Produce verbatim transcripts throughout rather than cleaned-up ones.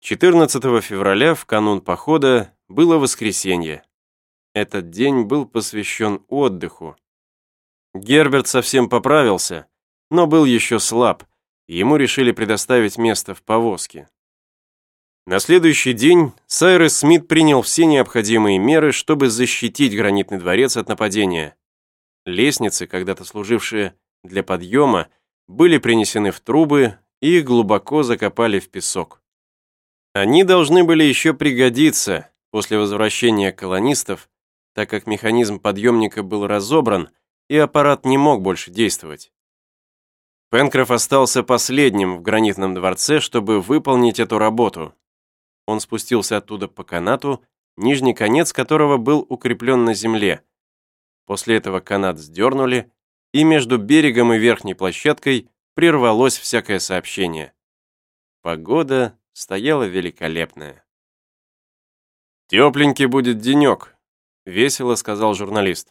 четырнадцатого февраля, в канун похода, было воскресенье. Этот день был посвящен отдыху. Герберт совсем поправился, но был еще слаб, и ему решили предоставить место в повозке. На следующий день Сайрес Смит принял все необходимые меры, чтобы защитить гранитный дворец от нападения. Лестницы, когда-то служившие для подъема, были принесены в трубы и их глубоко закопали в песок. Они должны были еще пригодиться после возвращения колонистов, так как механизм подъемника был разобран, и аппарат не мог больше действовать. Пенкроф остался последним в гранитном дворце, чтобы выполнить эту работу. Он спустился оттуда по канату, нижний конец которого был укреплен на земле. После этого канат сдернули, и между берегом и верхней площадкой прервалось всякое сообщение. Погода стояла великолепная. «Тепленький будет денек», — весело сказал журналист.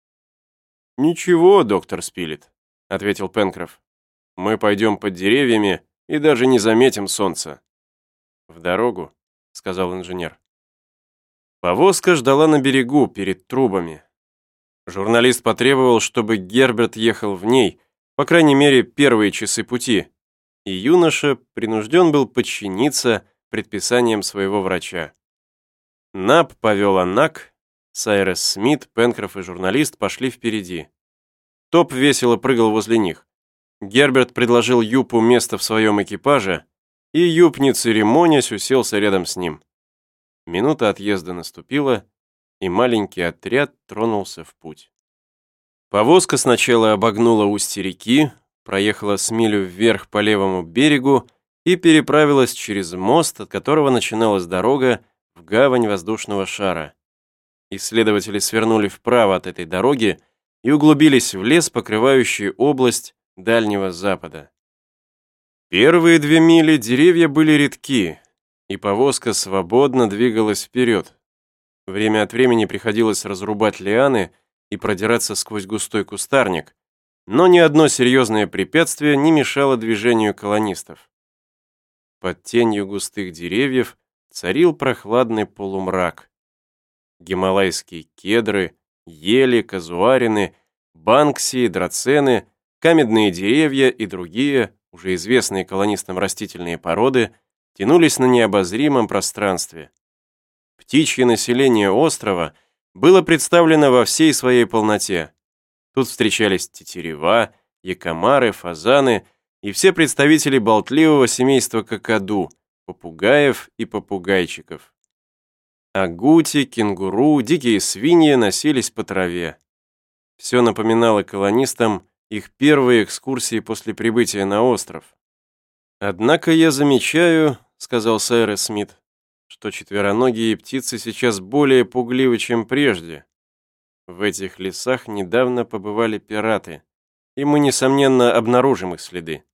«Ничего, доктор Спилет», — ответил Пенкроф. «Мы пойдем под деревьями и даже не заметим солнца». «В дорогу», — сказал инженер. Повозка ждала на берегу, перед трубами. Журналист потребовал, чтобы Герберт ехал в ней, по крайней мере, первые часы пути, и юноша принужден был подчиниться предписаниям своего врача. Наб повел Анак, Сайрес Смит, Пенкроф и журналист пошли впереди. Топ весело прыгал возле них. Герберт предложил Юпу место в своем экипаже, и Юп, не церемонясь, уселся рядом с ним. Минута отъезда наступила, и маленький отряд тронулся в путь. Повозка сначала обогнула устье реки, проехала с милю вверх по левому берегу и переправилась через мост, от которого начиналась дорога в гавань воздушного шара. Исследователи свернули вправо от этой дороги и углубились в лес, покрывающий область Дальнего Запада. Первые две мили деревья были редки, и повозка свободно двигалась вперед. Время от времени приходилось разрубать лианы и продираться сквозь густой кустарник, но ни одно серьезное препятствие не мешало движению колонистов. Под тенью густых деревьев царил прохладный полумрак. Гималайские кедры, ели, казуарины, банксии, драцены, камедные деревья и другие, уже известные колонистам растительные породы, тянулись на необозримом пространстве. Птичье население острова было представлено во всей своей полноте. Тут встречались тетерева, якомары, фазаны и все представители болтливого семейства какаду, попугаев и попугайчиков. Агути, кенгуру, дикие свиньи носились по траве. Все напоминало колонистам их первые экскурсии после прибытия на остров. «Однако я замечаю, — сказал Сайрес Смит, — что четвероногие птицы сейчас более пугливы, чем прежде. В этих лесах недавно побывали пираты, и мы, несомненно, обнаружим их следы».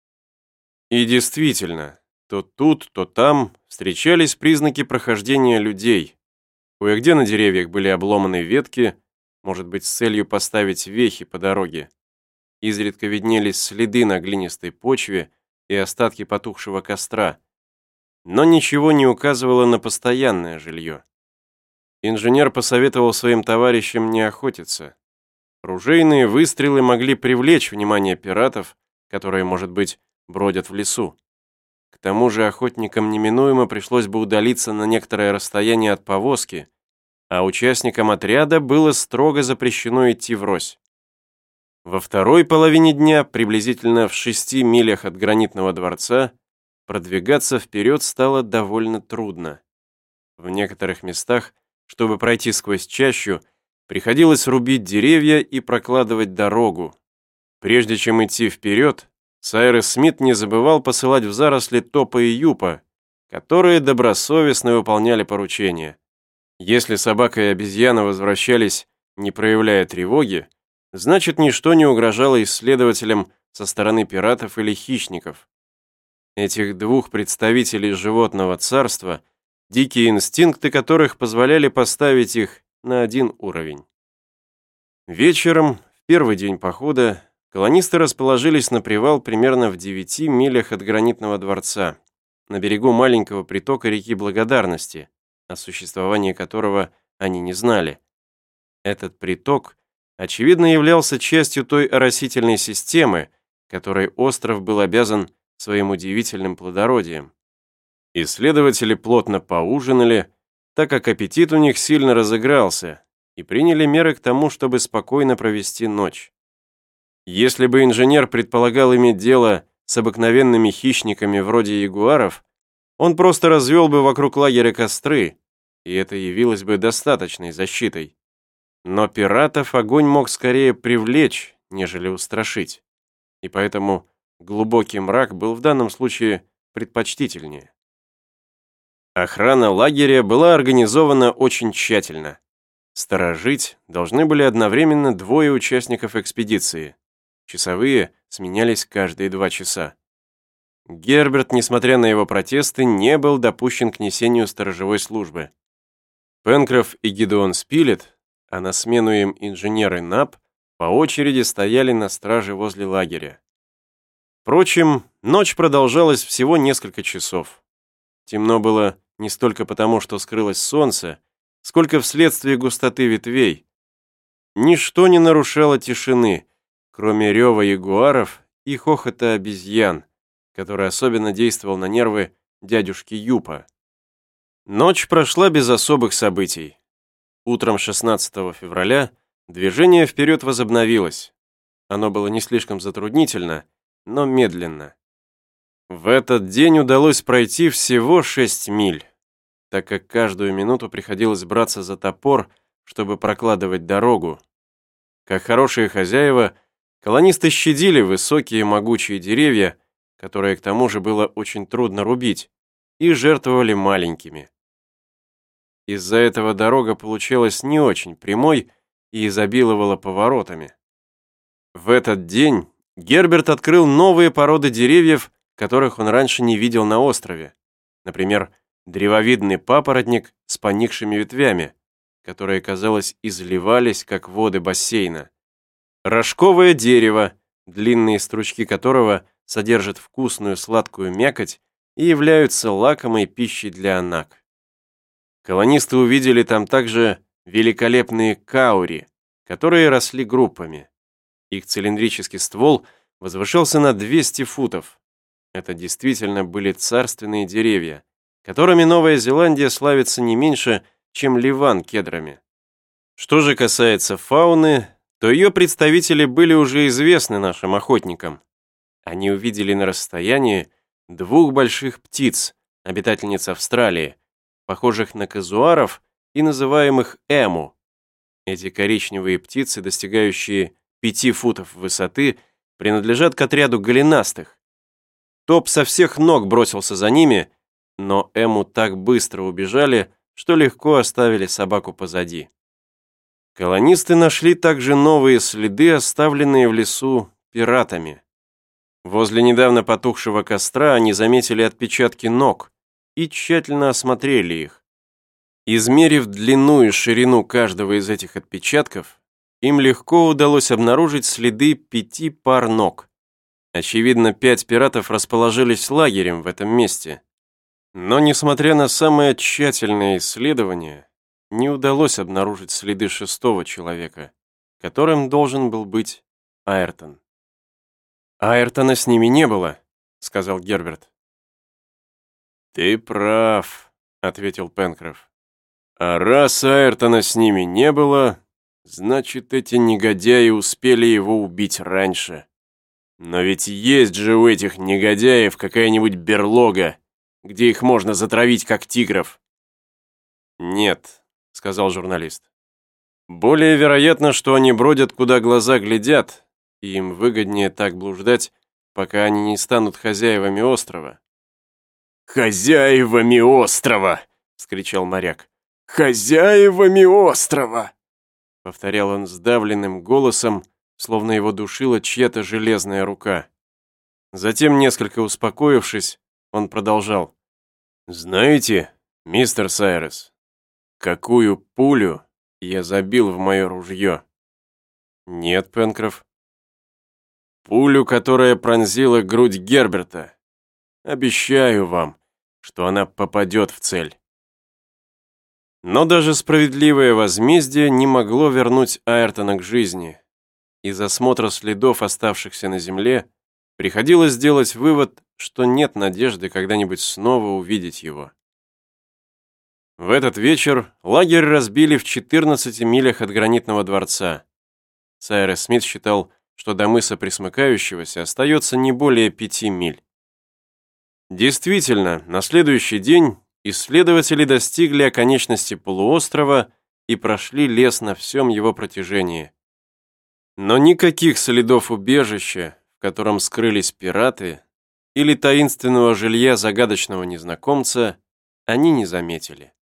И действительно, то тут, то там встречались признаки прохождения людей. Кое-где на деревьях были обломаны ветки, может быть, с целью поставить вехи по дороге. Изредка виднелись следы на глинистой почве и остатки потухшего костра, но ничего не указывало на постоянное жилье. Инженер посоветовал своим товарищам не охотиться. Ружейные выстрелы могли привлечь внимание пиратов, которые, может быть, бродят в лесу. К тому же охотникам неминуемо пришлось бы удалиться на некоторое расстояние от повозки, а участникам отряда было строго запрещено идти врозь. Во второй половине дня, приблизительно в шести милях от гранитного дворца, продвигаться вперед стало довольно трудно. В некоторых местах, чтобы пройти сквозь чащу, приходилось рубить деревья и прокладывать дорогу. Прежде чем идти вперед, Сайрес Смит не забывал посылать в заросли Топа и Юпа, которые добросовестно выполняли поручения. Если собака и обезьяна возвращались, не проявляя тревоги, значит, ничто не угрожало исследователям со стороны пиратов или хищников. Этих двух представителей животного царства, дикие инстинкты которых позволяли поставить их на один уровень. Вечером, в первый день похода, колонисты расположились на привал примерно в девяти милях от гранитного дворца. на берегу маленького притока реки Благодарности, о существовании которого они не знали. Этот приток, очевидно, являлся частью той оросительной системы, которой остров был обязан своим удивительным плодородием. Исследователи плотно поужинали, так как аппетит у них сильно разыгрался, и приняли меры к тому, чтобы спокойно провести ночь. Если бы инженер предполагал иметь дело с обыкновенными хищниками вроде ягуаров, он просто развел бы вокруг лагеря костры, и это явилось бы достаточной защитой. Но пиратов огонь мог скорее привлечь, нежели устрашить, и поэтому глубокий мрак был в данном случае предпочтительнее. Охрана лагеря была организована очень тщательно. Сторожить должны были одновременно двое участников экспедиции. Часовые сменялись каждые два часа. Герберт, несмотря на его протесты, не был допущен к несению сторожевой службы. Пенкроф и Гидеон Спилет, а на смену им инженер и Нап, по очереди стояли на страже возле лагеря. Впрочем, ночь продолжалась всего несколько часов. Темно было не столько потому, что скрылось солнце, сколько вследствие густоты ветвей. Ничто не нарушало тишины, кроме рева ягуаров и хохота обезьян, который особенно действовал на нервы дядюшки Юпа. Ночь прошла без особых событий. Утром шестнадцатого февраля движение вперед возобновилось. Оно было не слишком затруднительно, но медленно. В этот день удалось пройти всего шесть миль, так как каждую минуту приходилось браться за топор, чтобы прокладывать дорогу. Как хорошие хозяева, колонисты щадили высокие могучие деревья, которые к тому же было очень трудно рубить, и жертвовали маленькими. Из-за этого дорога получалась не очень прямой и изобиловала поворотами. В этот день Герберт открыл новые породы деревьев, которых он раньше не видел на острове. Например, древовидный папоротник с поникшими ветвями, которые, казалось, изливались, как воды бассейна. Рожковое дерево, длинные стручки которого содержат вкусную сладкую мякоть и являются лакомой пищей для анак. Колонисты увидели там также великолепные каури, которые росли группами. Их цилиндрический ствол возвышался на двести футов. Это действительно были царственные деревья, которыми Новая Зеландия славится не меньше, чем Ливан кедрами. Что же касается фауны, то ее представители были уже известны нашим охотникам. Они увидели на расстоянии двух больших птиц, обитательниц Австралии, похожих на казуаров и называемых эму. Эти коричневые птицы, достигающие пяти футов высоты, принадлежат к отряду голенастых. Топ со всех ног бросился за ними, но эму так быстро убежали, что легко оставили собаку позади. Колонисты нашли также новые следы, оставленные в лесу пиратами. Возле недавно потухшего костра они заметили отпечатки ног и тщательно осмотрели их. Измерив длину и ширину каждого из этих отпечатков, им легко удалось обнаружить следы пяти пар ног. Очевидно, пять пиратов расположились лагерем в этом месте. Но, несмотря на самое тщательное исследование, не удалось обнаружить следы шестого человека, которым должен был быть Айртон. «Айртона с ними не было», — сказал Герберт. «Ты прав», — ответил Пенкроф. «А раз Айртона с ними не было, значит, эти негодяи успели его убить раньше. Но ведь есть же у этих негодяев какая-нибудь берлога, где их можно затравить, как тигров». «Нет», — сказал журналист. «Более вероятно, что они бродят, куда глаза глядят, и им выгоднее так блуждать, пока они не станут хозяевами острова». «Хозяевами острова!» — вскричал моряк. «Хозяевами острова!» Повторял он сдавленным голосом, словно его душила чья-то железная рука. Затем, несколько успокоившись, он продолжал. «Знаете, мистер Сайрес, какую пулю я забил в мое ружье?» «Нет, Пенкроф». «Пулю, которая пронзила грудь Герберта. Обещаю вам, что она попадет в цель. Но даже справедливое возмездие не могло вернуть Айртона к жизни. Из осмотра следов, оставшихся на земле, приходилось сделать вывод, что нет надежды когда-нибудь снова увидеть его. В этот вечер лагерь разбили в четырнадцати милях от гранитного дворца. Сайрес Смит считал, что до мыса Пресмыкающегося остается не более пяти миль. Действительно, на следующий день исследователи достигли оконечности полуострова и прошли лес на всем его протяжении. Но никаких следов убежища, в котором скрылись пираты, или таинственного жилья загадочного незнакомца они не заметили.